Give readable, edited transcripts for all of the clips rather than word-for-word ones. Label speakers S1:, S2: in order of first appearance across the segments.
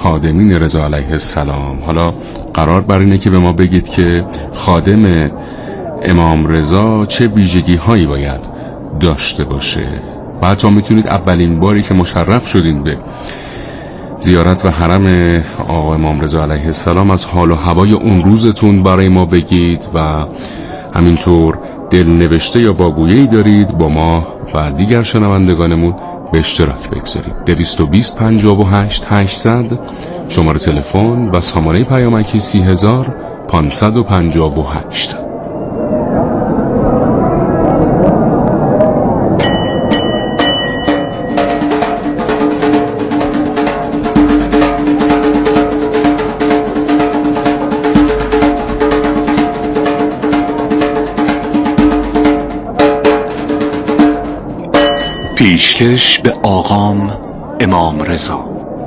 S1: خادمین رضا علیه السلام. حالا قرار بر اینه که به ما بگید که خادم امام رضا چه ویژگی هایی باید داشته باشه و حتی میتونید اولین باری که مشرف شدین به زیارت و حرم آقا امام رضا علیه السلام از حال و هوای اون روزتون برای ما بگید و همینطور دلنوشته یا واگویه‌ای دارید با ما و دیگر شنوندگانمون به اشتراک بگذارید. 220 58 800 شماره تلفن و سامانه پیامکی 30558.
S2: پیشکش به آقام امام رضا.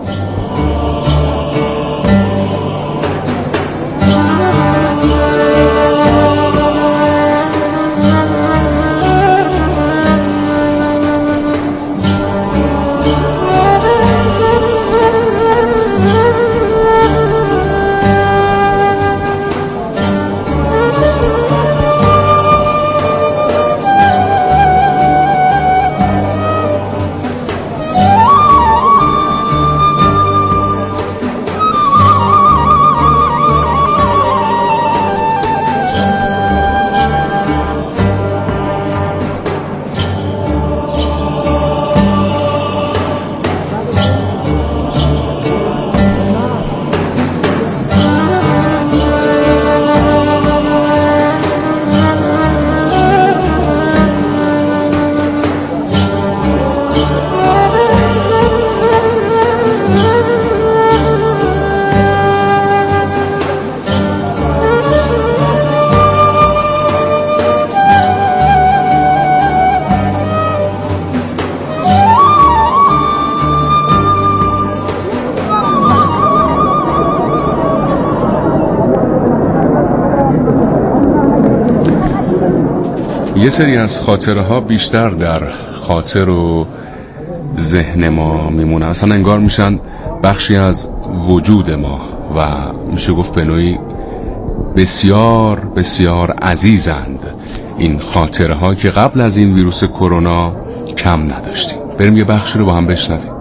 S1: یه سری از خاطره ها بیشتر در خاطر و ذهن ما میمونن، اصلا انگار میشن بخشی از وجود ما و میشه گفت به نوعی بسیار بسیار عزیزند این خاطره ها که قبل از این ویروس کرونا کم نداشتیم. بریم یه بخشی رو با هم بشنویم.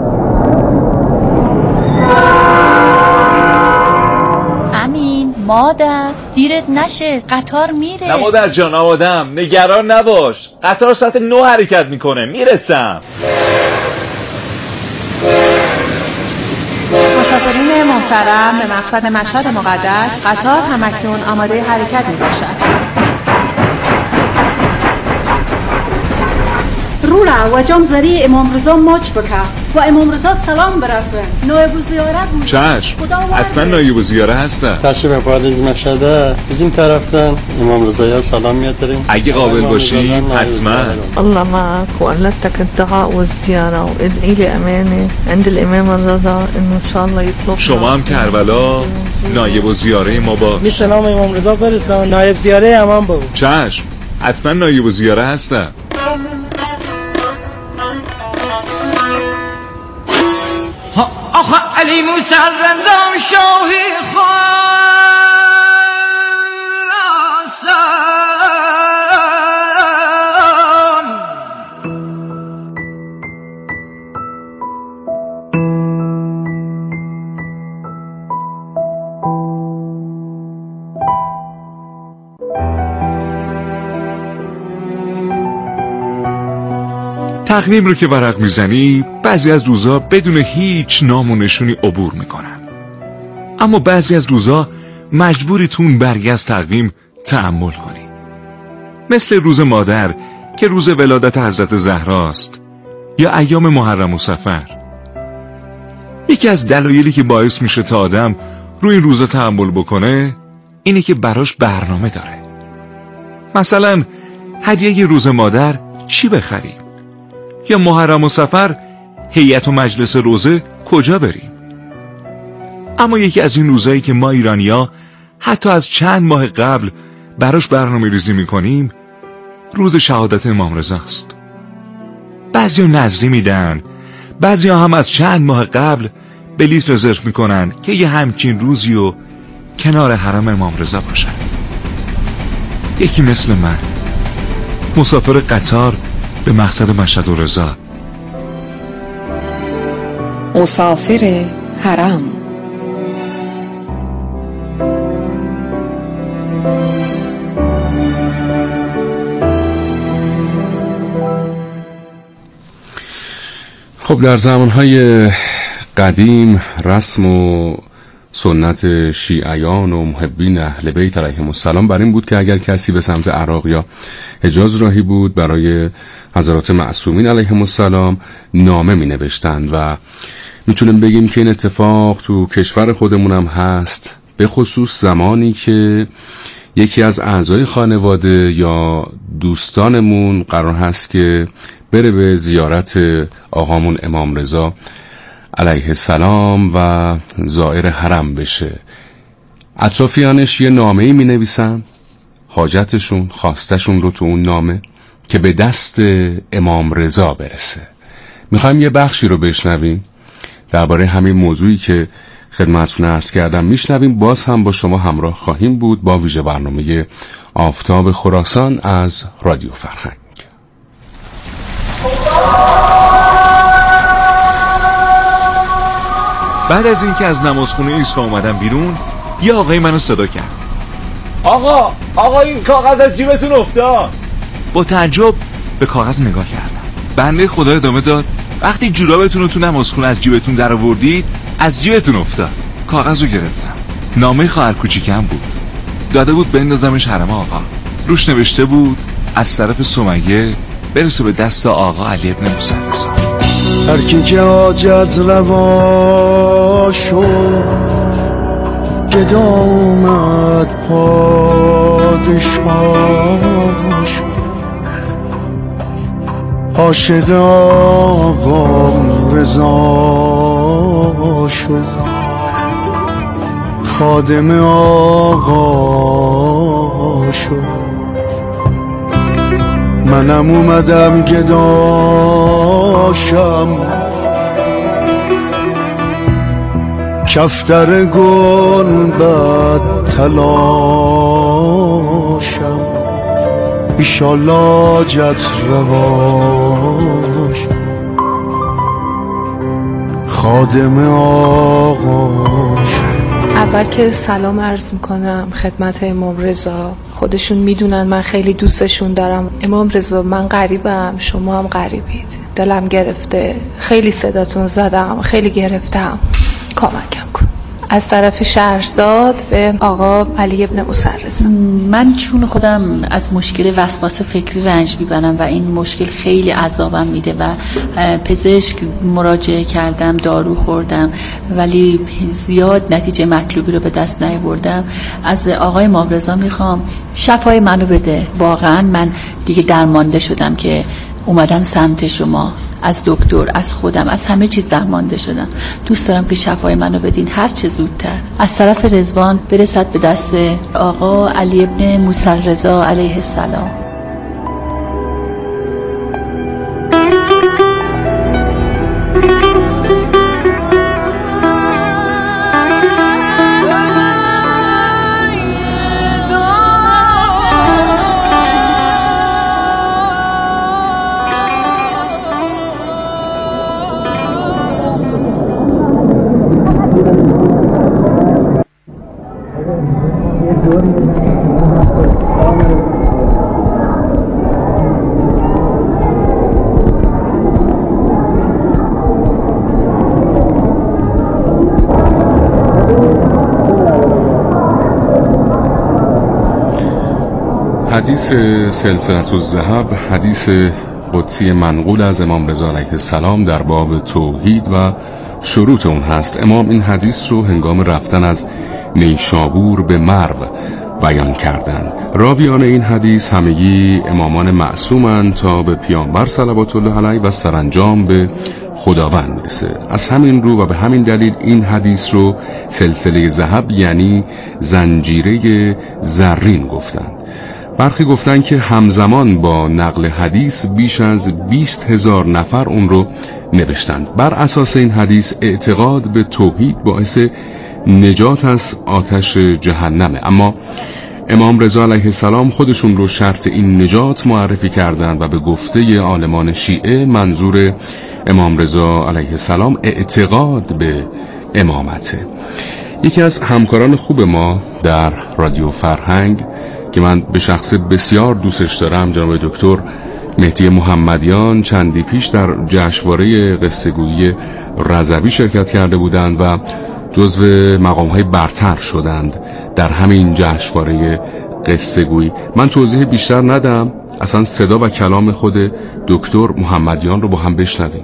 S3: مادر دیرت نشه، قطار میره.
S4: نه مادر جان، آمادم، نگران نباش، قطار ساعت 9 حرکت میکنه، میرسم.
S5: مسافرین محترم، به مقصد مشهد مقدس قطار همکنون آماده حرکت میباشد. رولا و جام زری امام رضا ماچ بکن و امام رضا سلام برسون. نایب زیاره بود.
S4: چشم، حتما نایب زیاره هستن.
S6: تشریف بپردازید مشهد. از این طرفتن امام رضا سلام میادریم.
S4: اگه قابل باشیم حتما.
S7: الله معك وقلتك الدعاء والزيارة وادعي لي امانه عند الامام الرضا انه ان شاء الله يطلب.
S4: شما هم کربلا نایب زیاره ما باش.
S8: به سلام امام رضا برسان، نایب زیاره امان بود.
S4: چشم، حتما نایب زیاره هستن.
S9: آخه علی مسرزم شاهی
S4: تقویم رو که ورق میزنی بعضی از روزا بدون هیچ نام و نشونی عبور میکنن، اما بعضی از روزا مجبوری تون برگی از تقویم تأمل کنی، مثل روز مادر که روز ولادت حضرت زهراست یا ایام محرم و صفر. یکی از دلایلی که باعث میشه تا آدم روی این روزا تأمل بکنه اینه که براش برنامه داره. مثلا هدیه روز مادر چی بخریم، یا محرم و صفر هیئت و مجلس روزه کجا بریم. اما یکی از این روزایی که ما ایرانیا حتی از چند ماه قبل براش برنامه ریزی میکنیم روز شهادت امام رضاست. بعضیا نذری میدن، بعضیا هم از چند ماه قبل بلیط رزرو میکنن که یه همچین روزی و کنار حرم امام رضا باشن. یکی مثل من مسافر قطار به مقصد مشهد و رضا،
S10: مسافر حرم.
S1: خب در زمانهای قدیم رسم و سنت شیعیان و محبین اهل بیت علیهم السلام بر این بود که اگر کسی به سمت عراق یا حجاز راهی بود برای حضرات معصومین علیهم السلام نامه می نوشتند و میتونیم بگیم که این اتفاق تو کشور خودمون هم هست، به خصوص زمانی که یکی از اعضای خانواده یا دوستانمون قرار هست که بره به زیارت آقامون امام رضا علیه السلام و زائر حرم بشه. اطرافیانش یه نامه‌ای می نویسن، حاجتشون، خواستشون رو تو اون نامه که به دست امام رضا برسه. میخوایم یه بخشی رو بشنویم درباره همین موضوعی که خدمتتون عرض کردم. میشنویم، باز هم با شما همراه خواهیم بود با ویژه برنامه آفتاب خراسان از رادیو فرهنگ.
S4: بعد از اینکه از نمازخونه ایسا اومدم بیرون، یه آقای منو صدا کرد.
S11: آقا این کاغذ از جیبتون افتاد.
S4: با تعجب به کاغذ نگاه کردم. بنده خدا ادامه داد: وقتی جورابتون رو تو نمازخونه از جیبتون در آوردید از جیبتون افتاد. کاغذ رو گرفتم. نامه خواهر کوچیکم بود، داده بود بندازمش حرم آقا. روش نوشته بود از طرف سمیه برسه به دست آقا علی ابن موسی رضا.
S12: هر کی که حاجت روا شد، گدا اومد پادشاه شد. عاشق آقا رضا شد، خادم آقا شد. منم اومدم گداشم، کفتر گل بد تلاشم. ایشالله جت رواش، خادم آقاش.
S7: اول که سلام عرض میکنم خدمت امام رضا. خودشون میدونن من خیلی دوستشون دارم. امام رضا من غریبم، شما هم غریبید، دلم گرفته، خیلی صداتون زدم، خیلی گرفتم، کمکم کن. از طرف شهرزاد به آقا علی ابن موسی رضا.
S3: من چون خودم از مشکل وسواس فکری رنج میبرم و این مشکل خیلی عذابم میده و پزشک مراجعه کردم، دارو خوردم ولی زیاد نتیجه مطلوبی رو به دست نیاوردم. از آقای امام رضا میخوام شفای منو بده. واقعا من دیگه درمانده شدم که اومدم سمت شما، از دکتر، از خودم، از همه چیز درمانده شدم. دوست دارم که شفای منو بدین هر چه زودتر. از طرف رضوان برسد به دست آقا علی ابن موسی رضا علیه السلام.
S1: حدیث سلسلة الذهب، حدیث قدسی منقول از امام رضا علیه السلام در باب توحید و شروط اون هست. امام این حدیث رو هنگام رفتن از نیشابور به مرو بیان کردند. راویان این حدیث همگی امامان معصومند تا به پیامبر صلوات الله علیه و سرانجام به خداوند میرسه. از همین رو و به همین دلیل این حدیث رو سلسله ذهب یعنی زنجیره زرین گفتند. برخی گفتن که همزمان با نقل حدیث بیش از 20,000 نفر اون رو نوشتند بر اساس این حدیث اعتقاد به توحید باعث نجات از آتش جهنمه، اما امام رضا علیه السلام خودشون رو شرط این نجات معرفی کردند و به گفته عالمان شیعه منظور امام رضا علیه السلام اعتقاد به امامته. یکی از همکاران خوب ما در رادیو فرهنگ که من به شخص بسیار دوستش دارم، جناب دکتر مهدی محمدیان، چندی پیش در جشنواره قصه‌گویی رضوی شرکت کرده بودند و جزو مقام‌های برتر شدند در همین جشنواره قصه‌گویی. من توضیح بیشتر ندم، اصلا صدا و کلام خود دکتر محمدیان رو با هم بشنویم.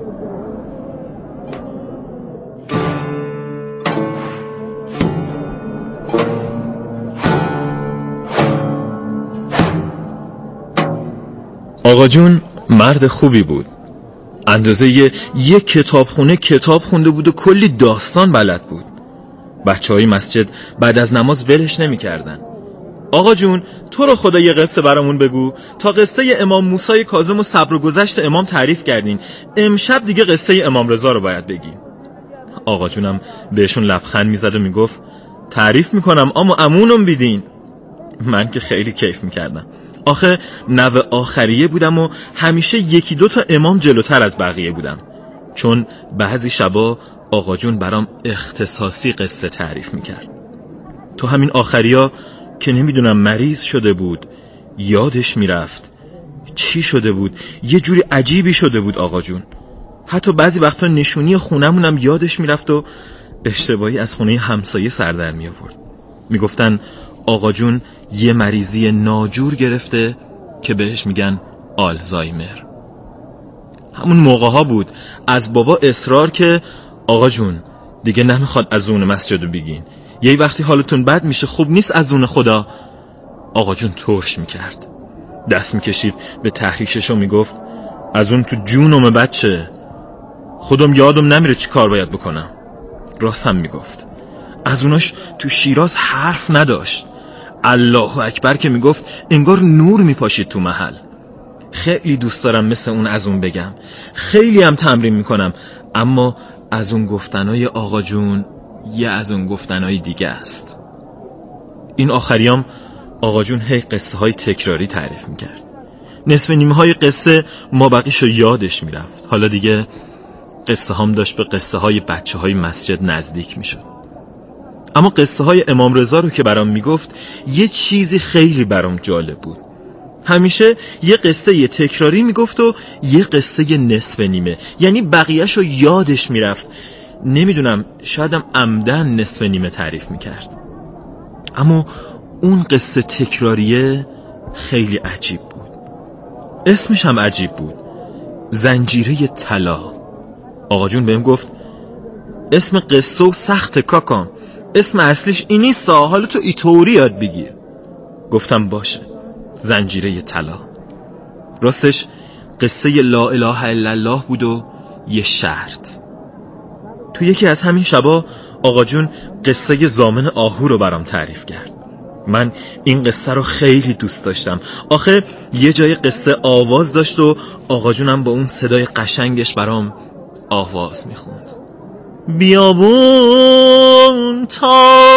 S13: آقا جون مرد خوبی بود، اندازه یک کتابخونه کتاب خونده بود و کلی داستان بلد بود. بچه‌های مسجد بعد از نماز ولش نمی کردن. آقا جون تو رو خدا یه قصه برامون بگو، تا قصه امام موسی کاظم و صبر و گذشت امام تعریف کردین، امشب دیگه قصه امام رضا رو باید بگین. آقا جونم بهشون لبخند میزد و میگفت تعریف میکنم اما امونم بیدین. من که خیلی کیف میکردم، آخه نوه آخریه بودم و همیشه یکی دو تا امام جلوتر از بقیه بودم، چون بعضی شبا آقا جون برام اختصاصی قصه تعریف میکرد. تو همین آخریا که نمیدونم مریض شده بود، یادش میرفت چی شده بود، یه جوری عجیبی شده بود آقا جون. حتی بعضی وقتا نشونی خونمونم یادش میرفت و اشتباهی از خونه همسایه سر در می آورد. میگفتن آقا جون یه مریضی ناجور گرفته که بهش میگن آلزایمر. همون موقع ها بود از بابا اصرار که آقا جون دیگه نمیخواد از اون مسجدو بگین، یه وقتی حالتون بد میشه خوب نیست از اون خدا. آقا جون ترش میکرد، دست میکشید به تحریشش و میگفت از اون تو جونم بچه، خودم یادم نمیره چی کار باید بکنم. راستم میگفت، از اوناش تو شیراز حرف نداشت. الله اکبر که میگفت انگار نور میپاشید تو محل. خیلی دوست دارم مثل اون از اون بگم، خیلی هم تمرین میکنم، اما از اون گفتنای آقا جون یه از اون گفتنای دیگه است. این آخریام آقا جون هی قصه های تکراری تعریف میکرد، نصف نیمه های قصه ما بقیشو یادش میرفت. حالا دیگه قصه هم داشت به قصه های بچه های مسجد نزدیک میشد. اما قصه های امام رضا رو که برام میگفت یه چیزی خیلی برام جالب بود. همیشه یه قصه تکراری میگفت و یه قصه نصف نیمه، یعنی بقیه‌شو یادش میرفت. نمیدونم شایدم عمدن نصف نیمه تعریف میکرد. اما اون قصه تکراریه خیلی عجیب بود. اسمش هم عجیب بود، زنجیره طلا. آقا جون بهم گفت اسم قصه و سخت کاکام، اسم اصلیش این نیست، حالا تو ایطوری یاد بگیر. گفتم باشه، زنجیره طلا. راستش قصه لا اله الا الله بود و یه شرط. تو یکی از همین شبا آقا جون قصه زامن آهو رو برام تعریف کرد. من این قصه رو خیلی دوست داشتم، آخه یه جای قصه آواز داشت و آقا جونم با اون صدای قشنگش برام آواز میخوند. بیابون تا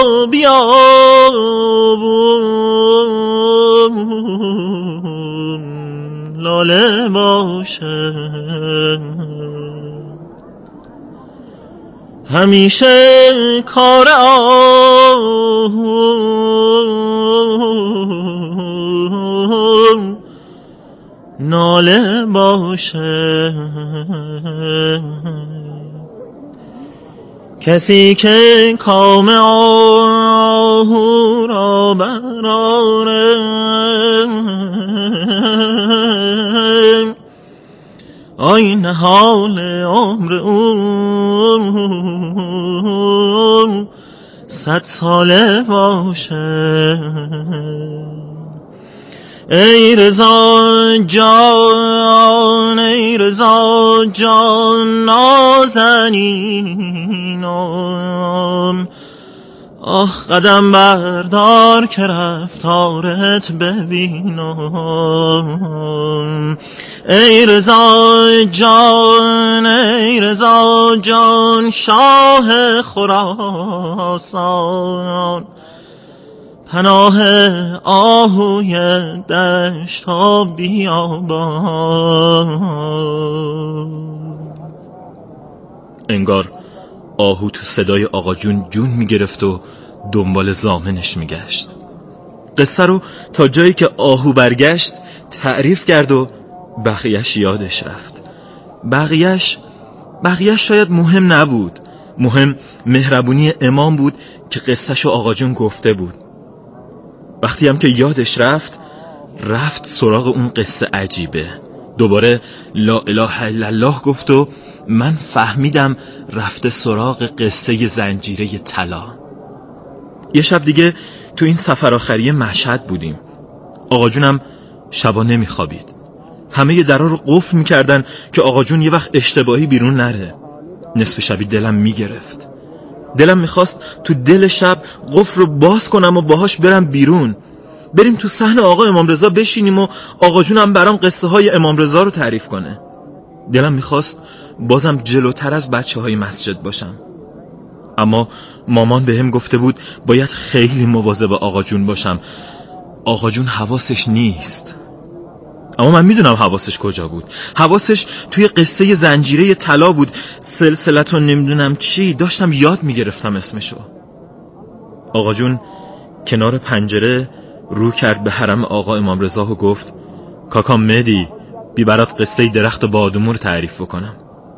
S13: بیابون لاله باشه، همیشه کار آهون ناله باشه. کسی که کام آهو را براره، آین حال عمر اون 100 ساله باشه. ای رضا جان، ای رضا جان نازنینم،
S14: آخ قدم بردار که رفتارت ببینم. ای رضا جان شاه خراسان، پناه آهوی دشت و بیابان. انگار آهو تو صدای آقا جون میگرفت و دنبال زامنش میگشت. قصه رو تا جایی که آهو برگشت تعریف کرد و بقیهش یادش رفت. بقیهش شاید مهم نبود، مهم مهربونی امام بود که قصهشو آقا جون گفته بود. وقتی هم که یادش رفت سراغ اون قصه عجیبه. دوباره لا اله الا الله گفت و من فهمیدم رفته سراغ قصه زنجیره طلا. یه شب دیگه تو این سفر آخری مشهد بودیم. آقا جونم شبا نمیخوابید. همه درا رو قفل میکردن که آقا جون یه وقت اشتباهی بیرون نره. نصف شبی دلم میگرفت. دلم میخواست تو دل شب قفل رو باز کنم و باهاش برم بیرون، بریم تو صحن آقا امام رضا بشینیم و آقا جونم برام قصه های امام رضا رو تعریف کنه. دلم میخواست بازم جلوتر از بچه های مسجد باشم، اما مامان بهم گفته بود باید خیلی مواظب آقا جون باشم. آقا جون حواسش نیست. اما من میدونم حواسش کجا بود. حواسش توی قصه زنجیره طلا بود. سلسلت و نمیدونم چی، داشتم یاد میگرفتم اسمشو. آقا جون کنار پنجره رو کرد به حرم آقا امام رضا و گفت کاکا مهدی بی برات قصه درخت بادوم رو تعریف بکنم.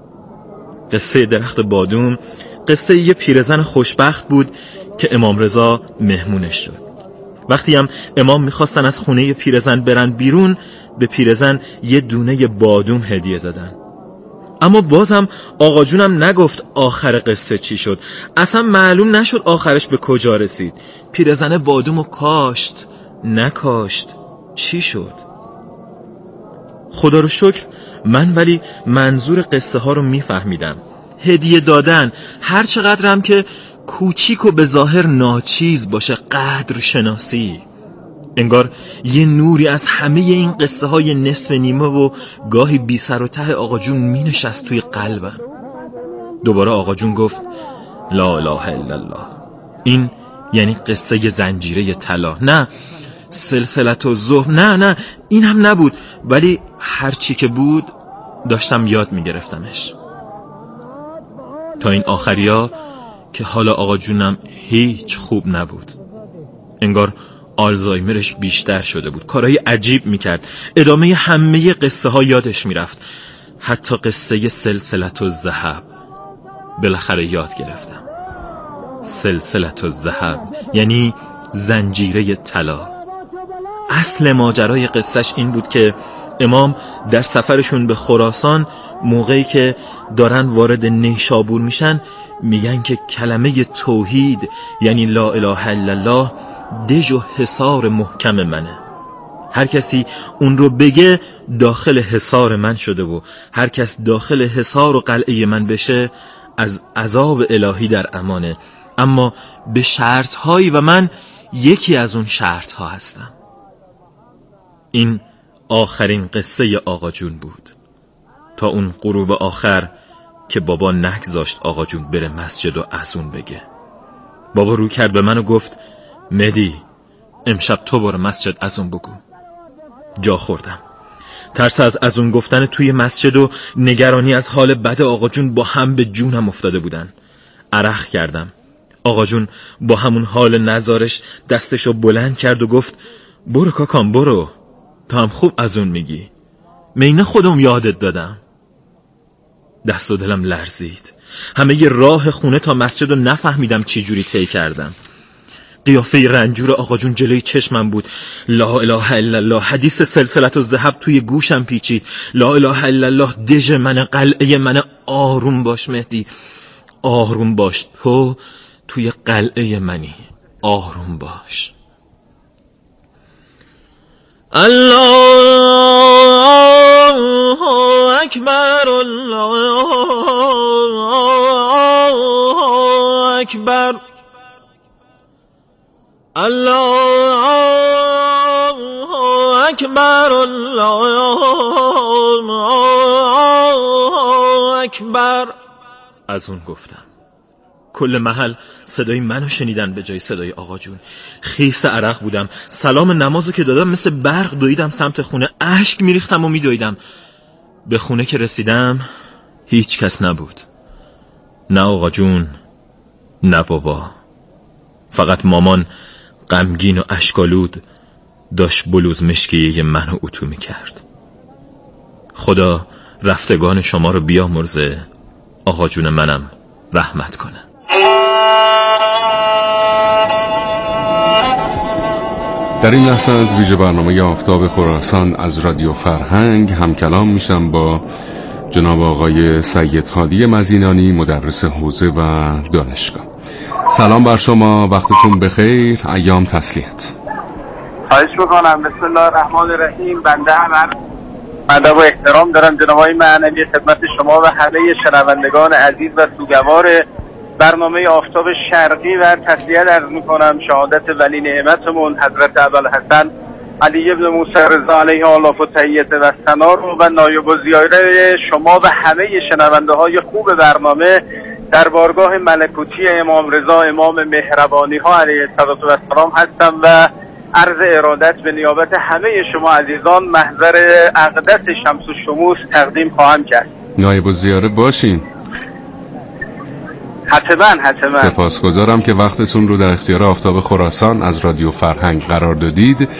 S14: قصه درخت بادوم قصه یه پیرزن خوشبخت بود که امام رضا مهمونش شد. وقتی هم امام میخواستن از خونه پیرزن برن بیرون، به پیرزن یه دونه بادوم هدیه دادن. اما بازم آقا جونم نگفت آخر قصه چی شد. اصلا معلوم نشد آخرش به کجا رسید. پیرزن بادومو کاشت نکاشت، چی شد؟ خدا رو شکر من ولی منظور قصه ها رو میفهمیدم. هدیه دادن هر چقدرم که کوچیک و به ظاهر ناچیز باشه قدر شناسی. انگار یه نوری از همه این قصه های نصف نیمه و گاهی بی سر و ته آقا جون می نشست توی قلبم. دوباره آقا جون گفت لا اله الا الله. این یعنی قصه زنجیره طلا، نه سلسلت و زهر، نه این هم نبود، ولی هر چی که بود داشتم یاد می گرفتمش. تا این آخریا که حالا آقا جونم هیچ خوب نبود. انگار آلزایمرش بیشتر شده بود. کارهای عجیب میکرد. ادامه همه قصه ها یادش میرفت، حتی قصه سلسلت و ذهب. بالاخره یاد گرفتم. سلسلت و ذهب یعنی زنجیره طلا. اصل ماجرای قصهش این بود که امام در سفرشون به خراسان موقعی که دارن وارد نیشابور میشن میگن که کلمه توحید یعنی لا اله الا الله دژ و حصار محکم منه. هر کسی اون رو بگه داخل حصار من شده و هر کس داخل حصار و قلعه من بشه از عذاب الهی در امانه، اما به شرط هایی و من یکی از اون شرط ها هستم. این آخرین قصه آقا جون بود تا اون غروب آخر که بابا نگذاشت آقا جون بره مسجد و اذون بگه. بابا رو کرد به من و گفت مهدی امشب تو برو مسجد اذون بگو. جا خوردم. ترس از اذون گفتن توی مسجد و نگرانی از حال بد آقا جون با هم به جونم افتاده بودن. عرق کردم. آقا جون با همون حال نزارش دستشو بلند کرد و گفت برو کاکام برو، تا هم خوب اذون میگی. مینه خودم یادت دادم. دست و دلم لرزید. همه ی راه خونه تا مسجد رو نفهمیدم چی جوری طی کردم. قیافه رنجور آقا جون جلوی چشمم بود. لا اله الا الله. حدیث سلسلت و ذهب توی گوشم پیچید. لا اله الا الله دژ من، قلعه من. آروم باش مهدی، آروم باش، تو توی قلعه منی، آروم باش. الله اکبر، الله اکبر. الله اکبر الله اکبر. از اون گفتم. کل محل صدای منو شنیدن به جای صدای آقا جون. خیس عرق بودم. سلام نمازو که دادم مثل برق دویدم سمت خونه. اشک میریختم و میدویدم. به خونه که رسیدم هیچ کس نبود. نه آقا جون نه بابا. فقط مامان غمگین و اشکالود داشت بلوز مشکیه منو اتو میکرد. خدا رفتگان شما رو بیامرزه. آقا جون منم رحمت کنه.
S1: در این لحظه از ویژه برنامه آفتاب خراسان از رادیو فرهنگ هم کلام میشم با جناب آقای سید هادی مزینانی، مدرس حوزه و دانشگاه. سلام بر شما، وقتتون بخیر، ایام تسلیت.
S15: خواهش میکنم. بسم الله الرحمن الرحیم. بنده هم ادب و احترام دارم جناب آقای معنوی خدمت شما و همه شنوندگان عزیز و سوگوار برنامه آفتاب شرقی و تسلیت عرض میکنم شهادت ولی نعمتمون حضرت ابوالحسن علی ابن موسی رضا علیه آلاف و تحیت و ثنا رو و نایب الزیاره شما و همه شنونده های خوب برنامه در بارگاه ملکوتی امام رضا امام مهربانی ها علیه السلام هستم و عرض ارادت به نیابت همه شما عزیزان محضر اقدس شمس الشموس تقدیم خواهم کرد.
S1: نایب الزیاره باشین.
S15: حتما.
S1: سپاسگزارم که وقتتون رو در اختیار آفتاب خراسان از رادیو فرهنگ قرار دادید.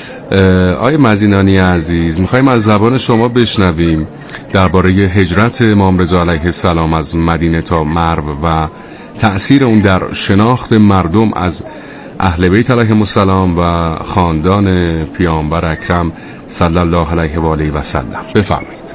S1: آقای مزینانی عزیز، میخوایم از زبان شما بشنویم درباره هجرت امام رضا علیه السلام از مدینه تا مرو و تأثیر اون در شناخت مردم از اهل بیت علیهم السلام و خاندان پیامبر اکرم صلی الله علیه و آله و سلم. بفرمایید.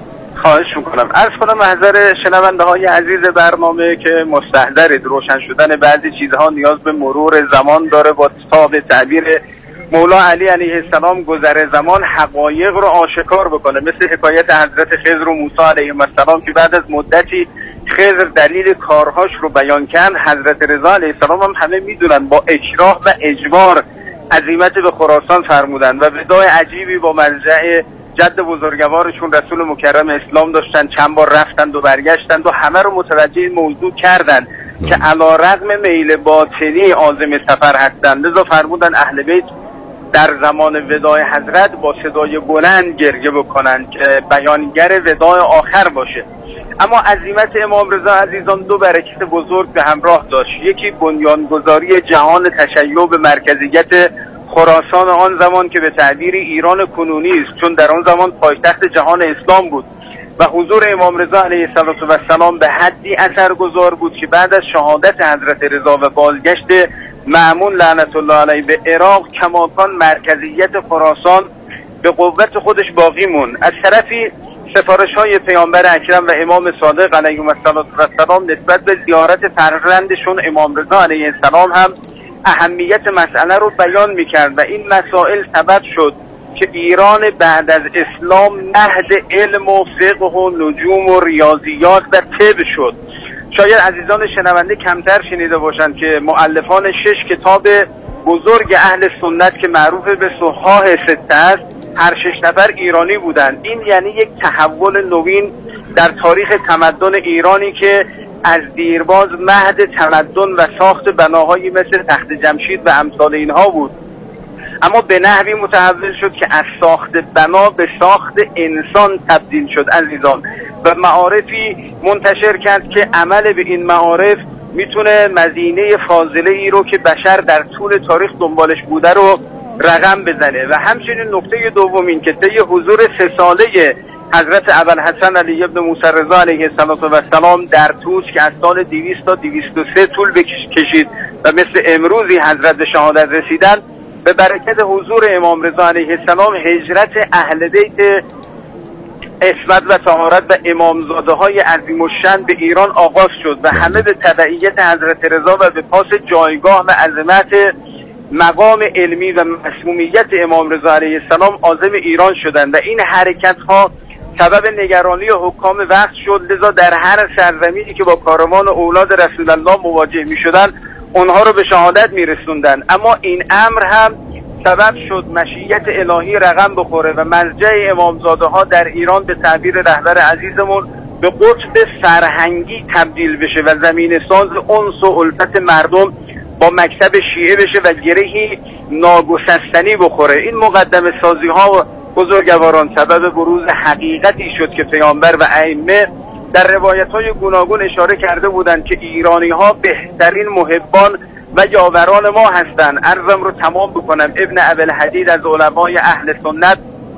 S15: خواهش میکنم. عرض کنم محضر شنونده های عزیز برنامه که مستحضرید روشن شدن بعضی چیزها نیاز به مرور زمان داره با به تعبیر مولا علی علیه السلام گذر زمان حقایق رو آشکار بکنه، مثل حکایت حضرت خضر و موسی علیه السلام که بعد از مدتی خضر دلیل کارهاش رو بیان کرد. حضرت رضا علیه السلام هم همه میدونن با اکراه و اجبار عزیمت به خراسان فرمودن و وداع عجیبی با مرجع جد بزرگوارشون رسول مکرم اسلام داشتن. چند بار رفتند و برگشتند و همه رو متوجه این موضوع کردند که علیرغم میل باطنی عازم سفر هستند، لذا فرمودن اهل بیت در زمان وداع حضرت با صدای بلند گریه بکنند که بیانگر وداع آخر باشه. اما عزیمت امام رضا عزیزان دو برکت بزرگ به همراه داشت. یکی بنیانگذاری جهان تشیع به مرکزیت خراسان آن زمان که به تعبیر ایران کنونی است، چون در آن زمان پایتخت جهان اسلام بود و حضور امام رضا علیه السلام به حدی اثرگذار بود که بعد از شهادت حضرت رضا و بازگشت مأمون لعنت الله علیه به عراق کماکان مرکزیت خراسان به قوت خودش باقی مون. از طرفی سفارش های پیامبر اکرم و امام صادق علیه السلام نسبت به زیارت فرزندشون امام رضا علیه السلام هم اهمیت مسئله رو بیان میکرد و این مسائل سبب شد که ایران بعد از اسلام مهد علم و فقه و نجوم و ریاضیات و طب شد. شاید عزیزان شنونده کمتر شنیده باشند که مؤلفان 6 کتاب بزرگ اهل سنت که معروف به صحاح سته است هر 6 نفر ایرانی بودند. این یعنی یک تحول نوین در تاریخ تمدن ایرانی که از دیرباز مهد تمدن و ساخت بناهایی مثل تخت جمشید و امثال اینها بود، اما به نحوی متحول شد که از ساخت بنا به ساخت انسان تبدیل شد عزیزان و معارفی منتشر کرد که عمل به این معارف میتونه مدینه فاضله ای رو که بشر در طول تاریخ دنبالش بوده رو رقم بزنه. و همچنین نکته دوم این که طی حضور 3 ساله حضرت ابوالحسن علی ابن موسی رضا علیه السلام در توس که از سال 200 تا 203 طول کشید و مثل امروزی حضرت به شهادت رسیدن، به برکت حضور امام رضا علیه السلام هجرت اهل بیت عصمت و طهارت و امامزاده های عظیم الشأن به ایران آغاز شد و همه به تبعیت حضرت رضا و به پاس جایگاه و عظمت مقام علمی و مسمومیت امام رضا علیه السلام عازم ایران شدند و این حرکت ها سبب نگرانی حکام وقت شد. لذا در هر سرزمینی که با کاروان اولاد رسول الله مواجه می شدن اونها رو به شهادت میرسوندن. اما این امر هم سبب شد مشیت الهی رقم بخوره و مرجع امامزاده ها در ایران به تعبیر رهبر عزیزمون به قطب فرهنگی تبدیل بشه و زمین ساز انس و الفت مردم با مکتب شیعه بشه و گرهی ناگسستنی بخوره. این مقدمه سازی ها و بزرگواران سبب بروز حقیقتی شد که پیامبر و ائمه در روایت های گوناگون اشاره کرده بودند که ایرانی ها بهترین محبان و یاوران ما هستند. عرضم رو تمام بکنم، ابن ابوالحدید از علمای اهل سنت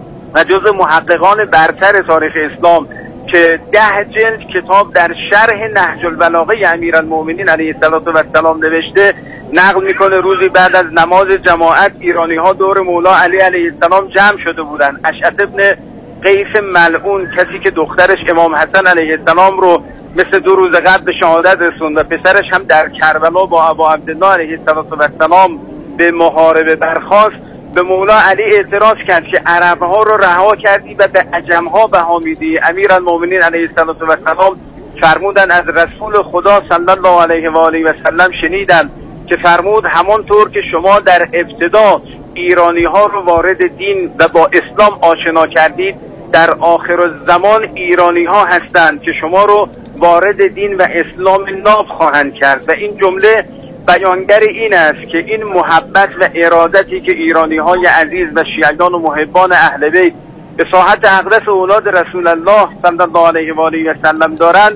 S15: و جز محققان برتر تاریخ اسلام که 10 جلد کتاب در شرح نهج البلاغه امیرالمؤمنین علیه السلام نوشته، نقل میکنه روزی بعد از نماز جماعت ایرانی ها دور مولا علی علیه السلام جمع شده بودن. اشعث ابن قیس ملعون، کسی که دخترش امام حسن علیه السلام رو مثل 2 روز قبل به شهادت رسوند و پسرش هم در کربلا با ابا عبدالله علیه السلام به محاربه برخاست، به مولا علی اعتراض کرد که عربها رو رها کردی و به عجمها بها میدی. امیرالمؤمنین علیه السلام فرمودن از رسول خدا صلی الله علیه و آله و سلم شنیدن که فرمود همانطور که شما در ابتدا ایرانی ها رو وارد دین و با اسلام آشنا کردید، در آخر الزمان ایرانی ها هستند که شما رو وارد دین و اسلام ناب خواهند کرد. و این جمله بیانگر این است که این محبت و ارادتی که ایرانی های عزیز و شیعیان و محبان اهل بیت به ساحت اقدس اولاد رسول الله صلی الله علیه و آله و سلم دارند،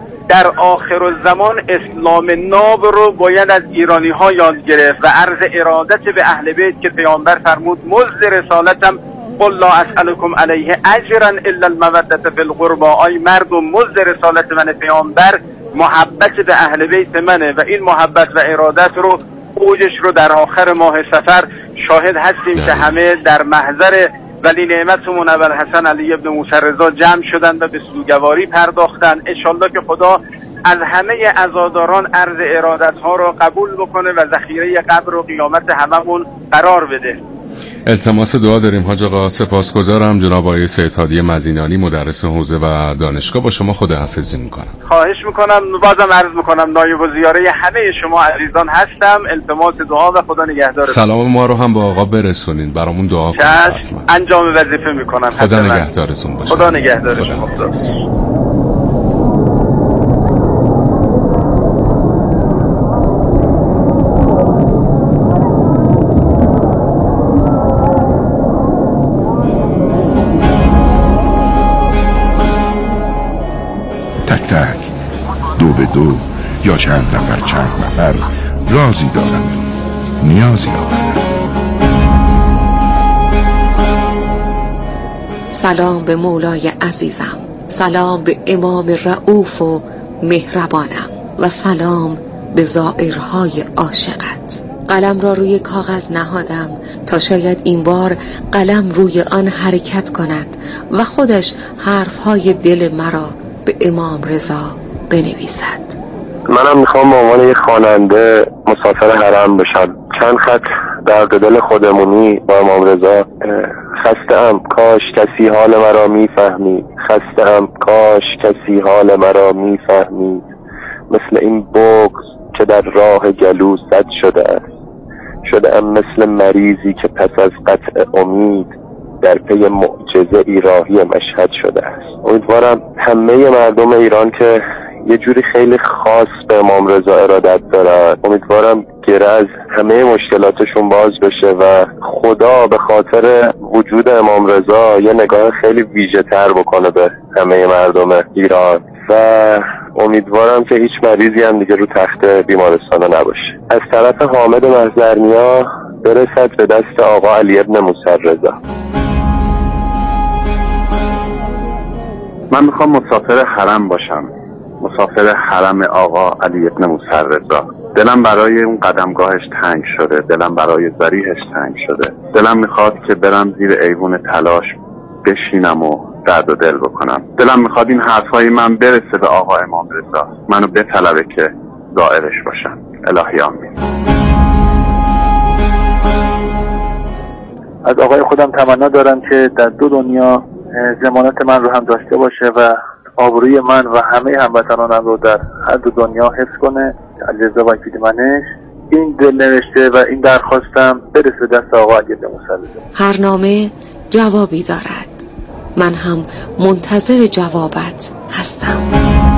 S15: در آخر الزمان اسلام ناب رو باید از ایرانی ها یاد گرفت و عرض ارادت به اهل بیت که پیامبر فرمود مزد رسالتم قل لا اسألكم علیه اجرا الا المودة فی القربى. آی مردم، مزد رسالت من پیامبر محبت به اهل بیت منه و این محبت و ارادت رو اوجش رو در آخر ماه سفر شاهد هستیم که همه در محضر ولی نعمتمون ابوالحسن علی ابن موسی رضا جمع شدن و به سوگواری پرداختن. انشالله که خدا از همه عزاداران عرض ارادت ها رو قبول بکنه و ذخیره قبر و قیامت هممون قرار بده.
S1: التماس دعا داریم حاج آقا. سپاسگزارم جناب آقای سید هادی مزینانی، مدرس حوزه و دانشگاه. با شما خداحافظی میکنم. خواهش میکنم. بازم عرض میکنم نایب الزیاره همه شما عزیزان هستم. التماس دعا و خدا نگهدار. سلام ما رو هم با آقا برسونین، برامون دعا کنید. انجام وظیفه میکنم. خدا نگهدارتون باشه. خدا نگهدار شما.
S12: دو به دو یا چند نفر رازی دارند و نیازی آورند.
S10: سلام به مولای عزیزم، سلام به امام رؤوف و مهربانم و سلام به زائرهای عاشقت. قلم را روی کاغذ نهادم تا شاید این بار قلم روی آن حرکت کند و خودش حرفهای دل مرا به امام رضا بنویسد.
S16: منم میخوام به عنوان یک خواننده مسافر حرم بشم. چند خط درد دل خودمونی با امام رضا. خسته‌ام کاش کسی حال مرا میفهمید، خسته‌ام کاش کسی حال مرا میفهمید، مثل این بغض که در راه گلو سد شده است. شده‌ام مثل مریضی که پس از قطع امید در پی معجزه ای راهی مشهد شده است. امیدوارم همه مردم ایران که یه جوری خیلی خاص به امام رضا ارادت دارن، امیدوارم گره از همه مشکلاتشون باز بشه و خدا به خاطر وجود امام رضا یه نگاه خیلی ویژه تر بکنه به همه مردم ایران و امیدوارم که هیچ مریضی هم دیگه رو تخت بیمارستان نباشه. از طرف حامد محضرنیا برسد به دست آقا علی ابن موسی رضا.
S17: من میخوام مسافر حرم باشم، مسافر حرم آقا علی ابن موسی رضا. دلم برای اون قدمگاهش تنگ شده، دلم برای ذریحش تنگ شده. دلم میخواد که برم زیر ایوون تلاش بشینم و درد و دل بکنم. دلم میخواد این حرفای من برسه به آقا امام رضا، منو بطلبه که زائرش باشم. الهی آمین.
S18: از آقای خودم تمنا دارم که در 2 دنیا ضمانت من رو هم داشته باشه و آبروی من و همه هموطنانم رو در هر 2 دنیا حفظ کنه. علیرضا وکیل منش. این دلنوشته و این درخواستم برسه دست آقا علی موسوی.
S10: هر نامه جوابی دارد. من هم منتظر جوابت هستم.